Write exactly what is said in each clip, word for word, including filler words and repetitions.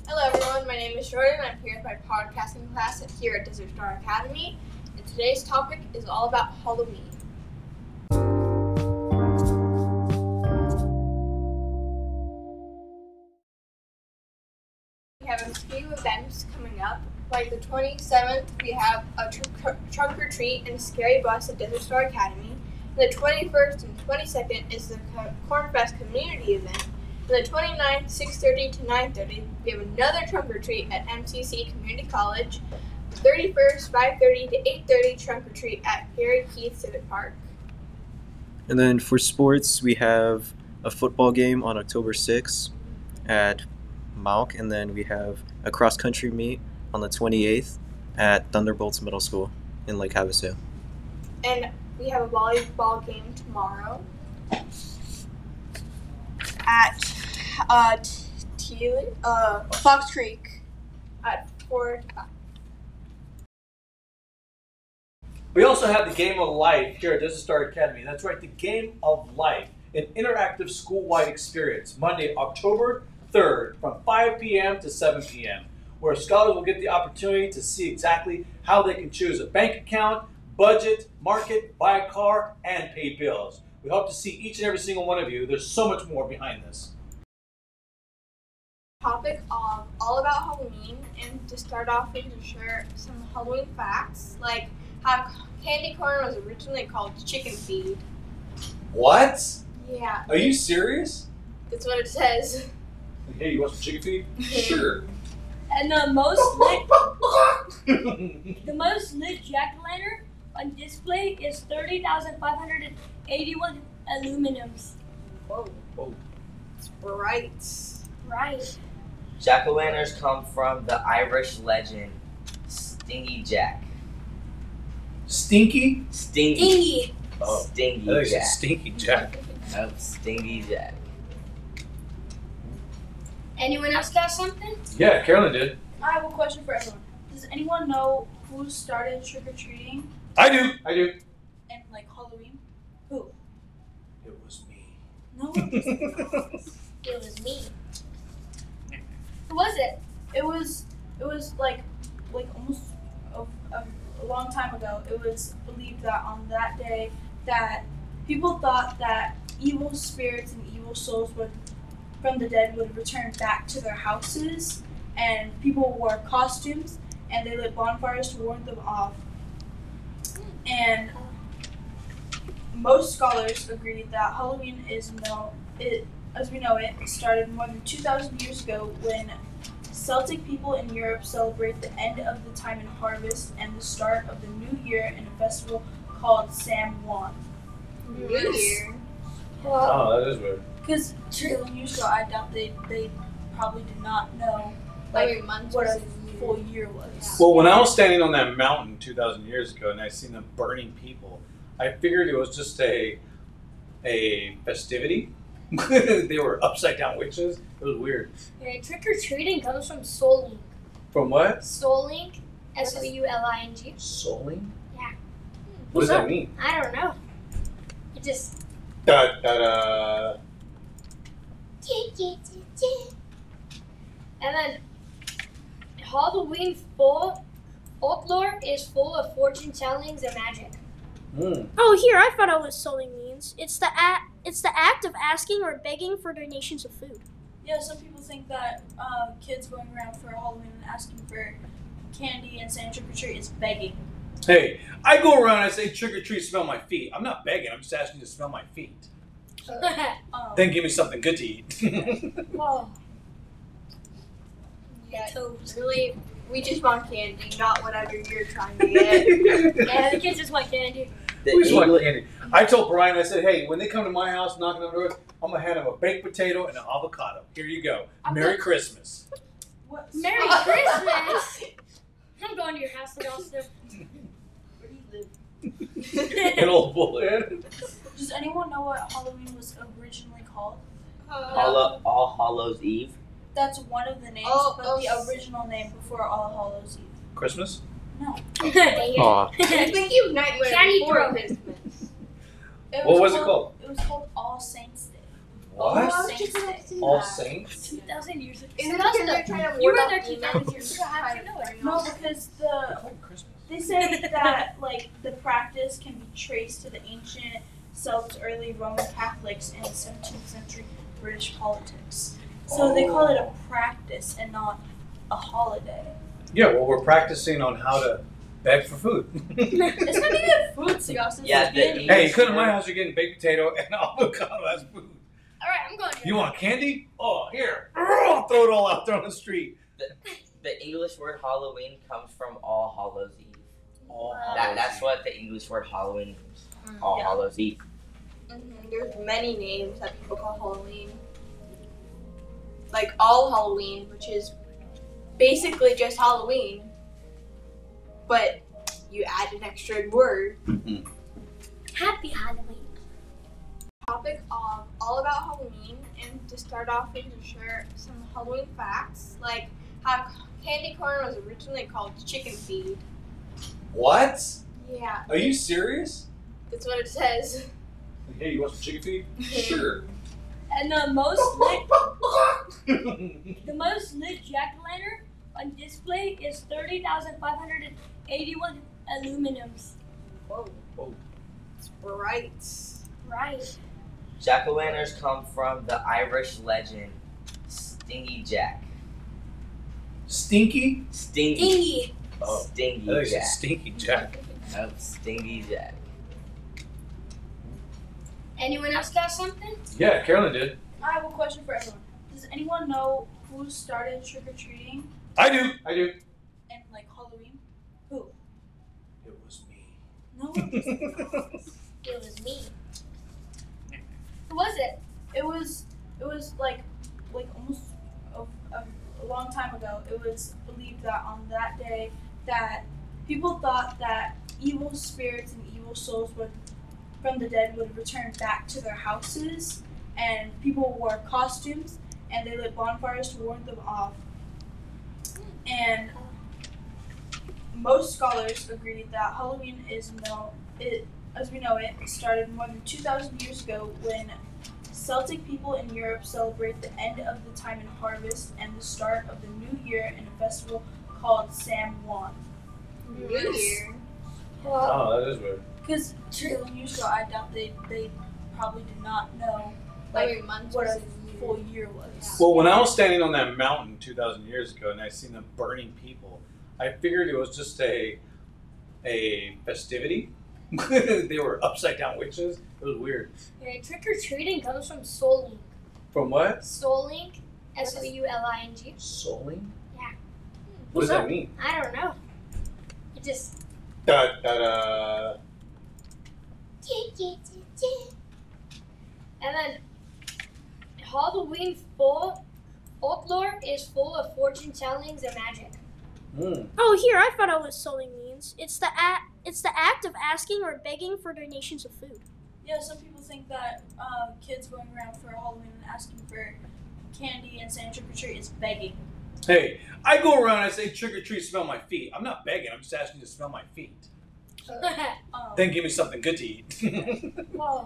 Hello everyone, my name is Jordan. I'm here with my podcasting class here at Desert Star Academy, and today's topic is all about Halloween. We have a few events coming up. Like the twenty-seventh, we have a tr- trunk or treat and a scary bus at Desert Star Academy. And the twenty-first and twenty-second is the Cornfest community event. On the twenty-ninth, six thirty to nine thirty, we have another trunk or treat at M C C Community College. The thirty-first, five thirty to eight thirty, trunk or treat at Harry Keith Civic Park. And then for sports, we have a football game on October sixth at Mauk, and then we have a cross-country meet on the twenty-eighth at Thunderbolts Middle School in Lake Havasu. And we have a volleyball game tomorrow at uh, T- uh, Fox Creek at four. We also have the Game of Life here at Desert Star Academy. That's right, the Game of Life, an interactive school-wide experience, Monday, October third, from five p.m. to seven p.m., where scholars will get the opportunity to see exactly how they can choose a bank account, budget, market, buy a car, and pay bills. We hope to see each and every single one of you. There's so much more behind this. Topic of all about Halloween, and to start off, we can share some Halloween facts, like how candy corn was originally called chicken feed. What? Yeah, Are you serious? that's what it says. Hey, you want some chicken feed? Sure. And the most lit, the most lit jack-o'-lantern on display is thirty thousand five hundred eighty-one aluminums. Whoa. Whoa. It's bright. Right. Jack-o'-lanterns come from the Irish legend Stingy Jack. Stinky? Stingy. Dingy. Oh, Stingy I think it's Jack. Stinky Jack. No, Stingy Jack. Anyone else got something? Yeah, Carolyn did. I have a question for everyone. Does anyone know who started trick-or-treating I do. I do. and like Halloween? It was me. No, it wasn't. It was me. Who was it? It was it was like like almost a, a, a long time ago. It was believed that on that day that people thought that evil spirits and evil souls would from the dead would return back to their houses, and people wore costumes and they lit bonfires to ward them off. And most scholars agree that Halloween is no it as we know it started more than two thousand years ago when Celtic people in Europe celebrate the end of the time in harvest and the start of the new year in a festival called Samhain. New Year. Well, Oh, that is weird. Because two thousand years ago, I doubt they they probably did not know Like like months what was a in New full Year. year was. Well, when I was standing on that mountain two thousand years ago and I seen them burning people, I figured it was just a a festivity. They were upside down witches. It was weird. yeah, trick or treating comes from Soul Link. From what? Soul Link, S O U L I N G. Souling? Yeah. What does that mean? I don't know. It just. Da da da. And then Halloween full folklore is full of fortune tellings and magic. Mm. Oh, here, I found out what souling means. It's the act, it's the act of asking or begging for donations of food. Yeah, some people think that uh, kids going around for Halloween and asking for candy and saying trick or treat is begging. Hey, I go around and I say trick or treat, smell my feet. I'm not begging. I'm just asking you to smell my feet. Um, Then give me something good to eat. Whoa. Yeah, Toes. really, we just want candy, not whatever you're trying to get. Yeah, the kids just want candy. The We just want English, candy. I told Brian, I said, hey, when they come to my house knocking on the door, I'm going to hand them a baked potato and an avocado. Here you go. I'm Merry not- Christmas. what? Merry Christmas! I'm going to your house to also. Where do you live? An old bullet. Does anyone know what Halloween was originally called? Uh, Hallow, All Hallows Eve. That's one of the names, Oh, but oh, the s- original name before All Hallows Eve. Christmas? No. Aw. I think you Nightmare Candy before throw. Christmas. It What was it called? It was called All Saints Day. What? All Saints Day. All Saints? Two thousand years ago. Isn't it That's because the- they're trying to you ward were off there two demons? thousand years ago. How did you know it? No, because They the call it Christmas. they say that like the practice can be traced to the ancient Celts, early Roman Catholics, and seventeenth century British politics. So they call it a practice and not a holiday. Yeah, well, we're practicing on how to beg for food. It's gonna be good food, so y'all since Yeah, it's the been- English Hey, you come to my word- house, you're getting baked potato and avocado as food. All right, I'm going. You want candy? Oh, here. I'll throw it all out there on the street. The English word Halloween comes from All Hallows Eve. All That, that's what the English word Halloween means. All Yeah. Hallows Eve. Mhm, There's many names that people call Halloween. Like All Halloween, which is basically just Halloween, but you add an extra word. Happy Halloween. Topic of all about Halloween, and to start off, we can share some Halloween facts, like how candy corn was originally called chicken feed. What? Yeah, Are you serious? that's what it says. Hey, you want some chicken feed? Sure. And the most lit, the most lit jack o' lantern on display is thirty thousand five hundred eighty-one aluminums. Whoa. Whoa. It's bright. Right. Jack-o'-lanterns come from the Irish legend Stingy Jack. Stinky? Stingy. Dingy. Oh. Stingy I think it's Jack. Stinky Jack. No, Stingy Jack. Anyone else got something? Yeah, Carolyn did. I have a question for everyone. Does anyone know who started trick or treating I do. I do. and like Halloween? It was me. No, it wasn't. It was me. Who was it? It was it was like like almost a, a, a long time ago. It was believed that on that day that people thought that evil spirits and evil souls would from the dead would return back to their houses, and people wore costumes and they lit bonfires to ward them off. And most scholars agree that Halloween is no it as we know it started more than two thousand years ago when Celtic people in Europe celebrate the end of the time in harvest and the start of the new year in a festival called Samhain. New Year. Oh, that is weird. Because two thousand years ago, I doubt they they probably did not know Like like months what was a a year. full year was. Well, when I was standing on that mountain two thousand years ago and I seen them burning people, I figured it was just a a festivity. They were upside down witches. It was weird. Yeah, trick or treating comes from Soul Link. From what? Soul Link. S O U L I N G. Souling? Yeah. What does that mean? I don't know. It just. Da, da, da. And then Halloween full folklore is full of fortune tellings and magic. Mm. Oh, here I found out what souling means. It's the act. It's the act of asking or begging for donations of food. Yeah, some people think that uh, kids going around for Halloween and asking for candy and saying trick or treat is begging. Hey, I go around and I say trick or treat, smell my feet. I'm not begging. I'm just asking you to smell my feet. Um, Then give me something good to eat. Whoa.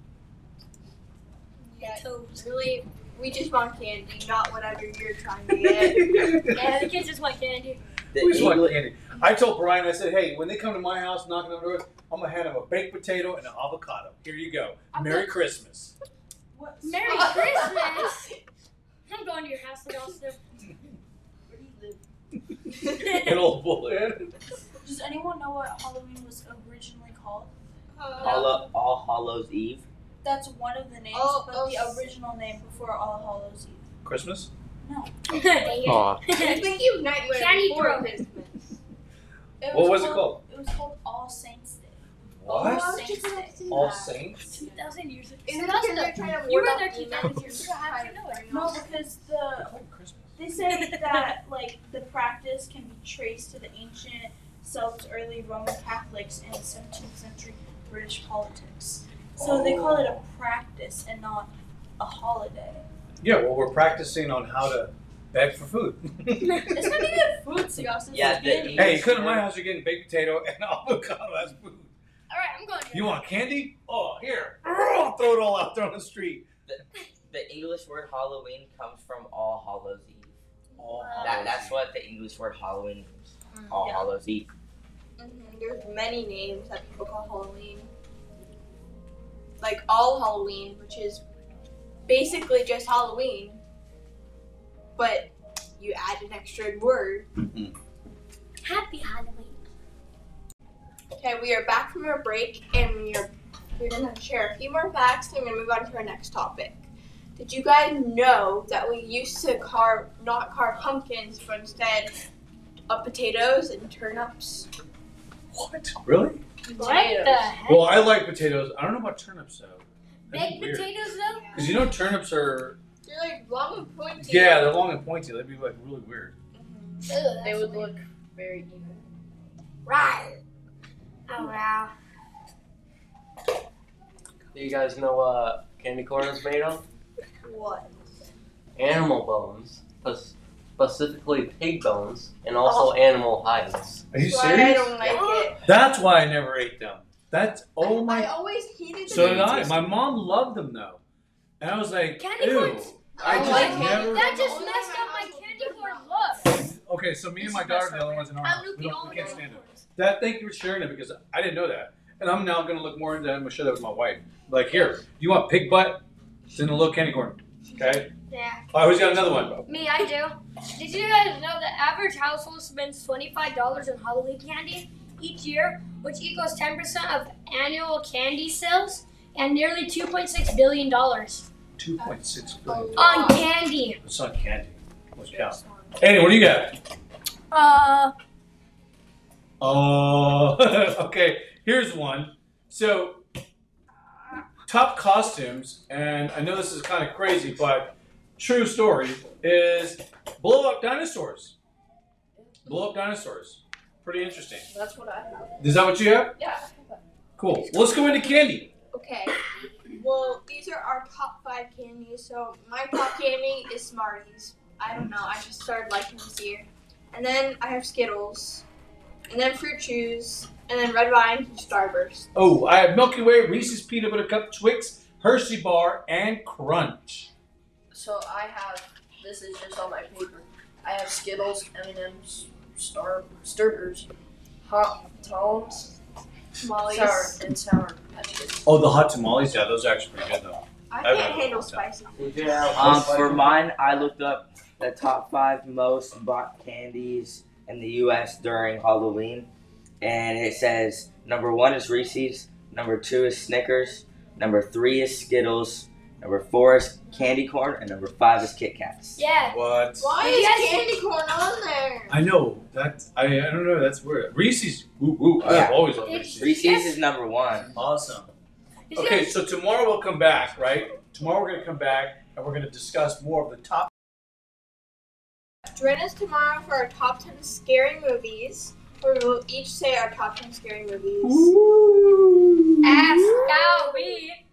Yeah, Toes. really, we just want candy, not whatever you're trying to get. Yeah, the kids just want candy. The We just want English- candy. I told Brian, I said, hey, when they come to my house knocking on the door, I'm going to hand them a baked potato and an avocado. Here you go. I'm Merry not- Christmas. what? Merry Christmas. I'm going to your house to also. Where do you live? An old bullet. Does anyone know what Halloween was originally called? Uh, Hallow, All Hallows Eve. That's one of the names, Oh, but oh, the s- original name before All Hallows Eve. Christmas? Aw. I think you Nightmare Candy before throw. Christmas. It What was it called? It was called All Saints Day. What? All Saints Day. All Saints? two thousand years ago. Isn't it That's because the- they're trying to you ward were off there two demons? thousand years ago. How did you know it? No, because the I call it Christmas. they say that like the practice can be traced to the ancient Celts, early Roman Catholics, and seventeenth century British politics. So they call it a practice and not a holiday. Yeah, well, we're practicing on how to beg for food. It's gonna be good food, so y'all since Yeah, it's the been- English Hey, you come to my word- house, you're getting baked potato and avocado as food. All right, I'm going. To You want candy? Oh, here. I'll throw it all out there on the street. the English word Halloween comes from All Hallows Eve. All That, Hallows that's Eve. what the English word Halloween means. All Yeah. Hallows Eve. Mm-hmm. There's many names that people call Halloween. Like All Halloween, which is basically just Halloween, but you add an extra word. Mhm. Happy Halloween. Okay, we are back from our break, and we are we're gonna share a few more facts, and we're gonna move on to our next topic. Did you guys know that we used to carve not carve pumpkins, but instead of potatoes and turnips? What? Really? What the heck? Well, I like potatoes. I don't know about turnips though. That'd Baked be weird. potatoes though? Because you know turnips are They're like long and pointy. yeah, they're long and pointy. That'd be like really weird. Mhm. Ugh, They that's would weird. look very evil. Right. Oh wow. Do you guys know what candy corn is made of? What? Animal bones, spe- specifically pig bones, and also animal hides. Are you Why I serious? don't like it. That's why I never ate them. That's oh I my. always hated So them. did I. My mom loved them though, and I was like, Candy ew. corns? I I just like candy never. That just Only messed my up my house will candy put corn them look. Okay, so me and It's my daughter messed are the only up. ones in our I'm house. We, the don't, we only can't one. stand it. That thank you for sharing it because I didn't know that, and I'm now gonna look more into it. I'm gonna share that with my wife. Like, here, do you want pig butt? Send a little candy corn. Okay. Yeah. All right, who's got another one? Me, I do. Did you guys know the average household spends twenty-five dollars on Halloween candy each year, which equals ten percent of annual candy sales and nearly two point six billion dollars Two point six billion. on candy? It's not candy. Let's count. Andy, what do you got? Uh, Oh, okay. Here's one. So, top costumes, and I know this is kind of crazy, but true story is blow up dinosaurs. Blow up dinosaurs. Pretty interesting. That's what I have. Is that what you have? Yeah. Cool. Let's go into candy. Okay. Well, these are our top five candies. So my top candy is Smarties. I don't know. I just started liking this year. And then I have Skittles. And then Fruit Chews. And then Red Vine and Starburst. Oh, I have Milky Way, Reese's Peanut Butter Cup, Twix, Hershey Bar, and Crunch. So I have. This is just on my paper. I have Skittles, M and M's, Star Starburst, Hot Toms, Tamales. sour and sour Patch Kids. Oh, the hot tamales? Yeah, those are actually pretty good, though. I I've can't had handle those. spicy. Um, for mine, I looked up the top five most bought candies in the U S during Halloween, and it says number one is Reese's, number two is Snickers, number three is Skittles, number four is candy corn, and number five is Kit Kats. yeah. What? Why Did you is guys- candy corn on there? I know. That's, I, I don't know. That's weird. Reese's. Ooh, ooh. I've Yeah. always loved It's- Reese's. Reese's Yes. is number one. Awesome. Did you Okay, guys- so tomorrow we'll come back, right? Tomorrow we're going to come back and we're going to discuss more of the top. Join us tomorrow for our top ten scary movies, where we will each say our top ten scary movies. Ask how we